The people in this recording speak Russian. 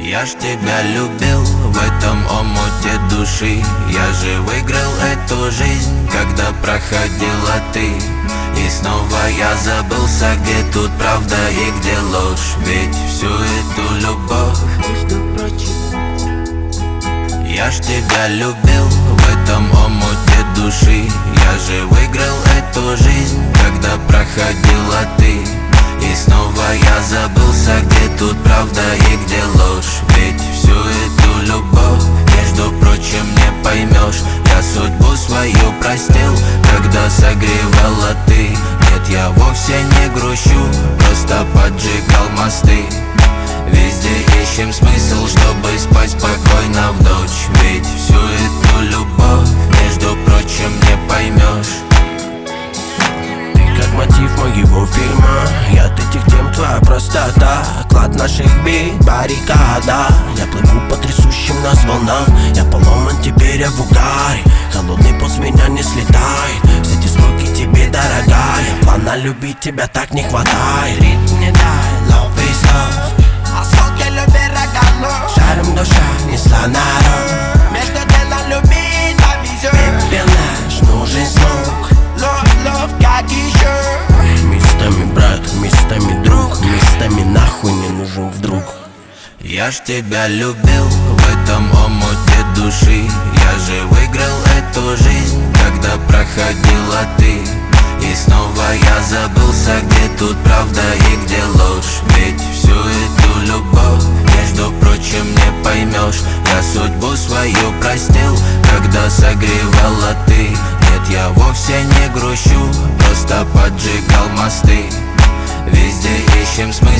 Я ж тебя любил в этом омуте души. Я же выиграл эту жизнь, когда проходила ты. И снова я забылся, где тут правда и где ложь. Ведь всю эту любовь, между прочим, я ж тебя любил в этом омуте души. Я же выиграл эту жизнь, когда проходила ты. И снова я забылся, где тут правда и где ложь. Ведь всю эту любовь, между прочим, не поймешь. Я судьбу свою простил, когда согревала ты. Нет, я вовсе не грущу, просто поджигал мосты. Везде ищем смысл, чтобы спать спокойно в ночь. Ведь всю эту любовь, между прочим, не поймешь. Как мотив моего фильма, я от этих тем твоя простота. Клад наших бит, баррикада. Я плыву по трясущим нас волнам. Я поломан, теперь я в угаре. Холодный пот с меня не слетает. Все эти строки тебе дорогая. Плана любить тебя так не хватает. Ритм не дай, love is love. Asfalt que любви рогано. Шаром душа несла народ. Между делом любви на везет. Пепел наш нужен звук. Love, love, как еще. Местами брат, местами друг. Местами нахуй не нужен вдруг. Я ж тебя любил в этом омуте души. Я же выиграл эту жизнь, когда проходила ты. И снова я забылся, где тут правда и где ложь. Ведь всю эту любовь, между прочим, не поймешь. Я судьбу свою простил, когда согревала ты. Нет, я вовсе не грущу, просто поджигал мосты. Везде ищем смысл,